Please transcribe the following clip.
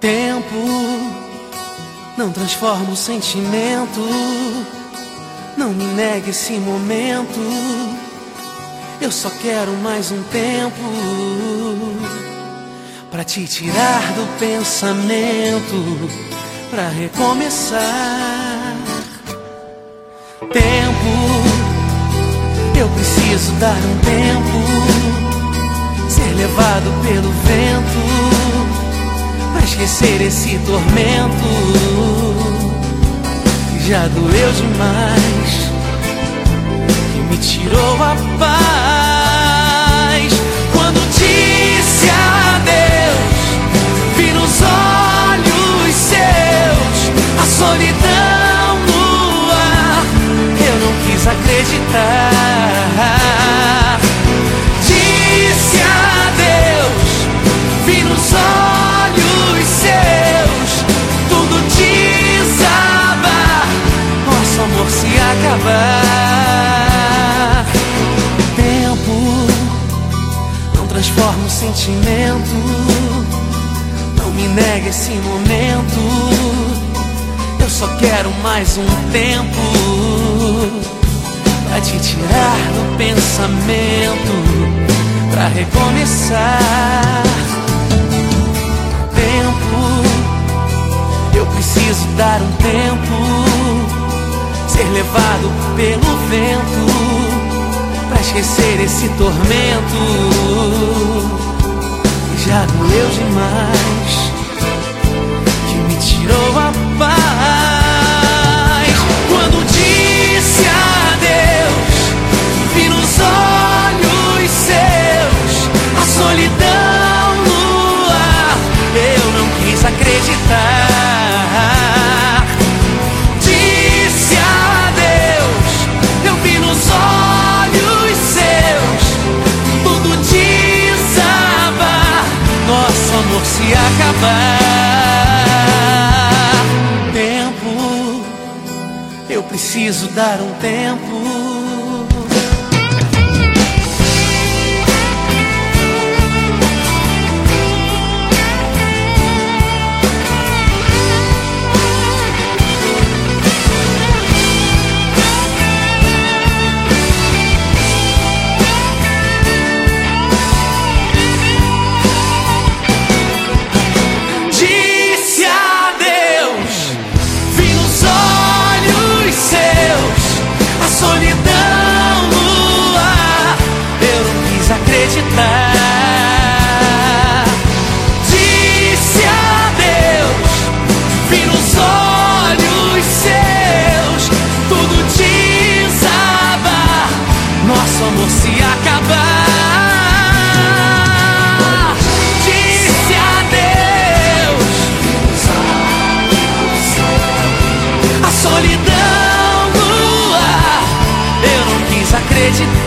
Tempo não transforma o sentimento, não me negue esse momento. Eu só quero mais um tempo pra te tirar do pensamento, pra recomeçar. Tempo, eu preciso dar um tempo, ser levado pelo vento, pra esquecer esse tormento que já doeu demais, que me tirou a paz. Quando disse adeus, vi nos olhos seus a solidão no ar. Eu não quis acreditar. Disse adeus, vi nos olhos seus tudo desabar, nosso amor se acabar. Tempo não transforma o sentimento, não me nega esse momento. Eu só quero mais um tempo pra te tirar do pensamento, pra recomeçar. Eu preciso dar um tempo, ser levado pelo vento, pra esquecer esse tormento que já doeu demais, que me tirou a paz. Quando disse adeus, vi nos olhos seus a solidão no ar. Eu não quis acreditar. Disse adeus, eu vi nos olhos seus tudo desabar, nosso amor se acabar. Tempo, eu preciso dar um tempo. Solidão no ar, eu não quis acreditar. Disse adeus, vi nos olhos seus tudo desabar, nosso amor se acabar. Disse adeus, a solidão acreditar.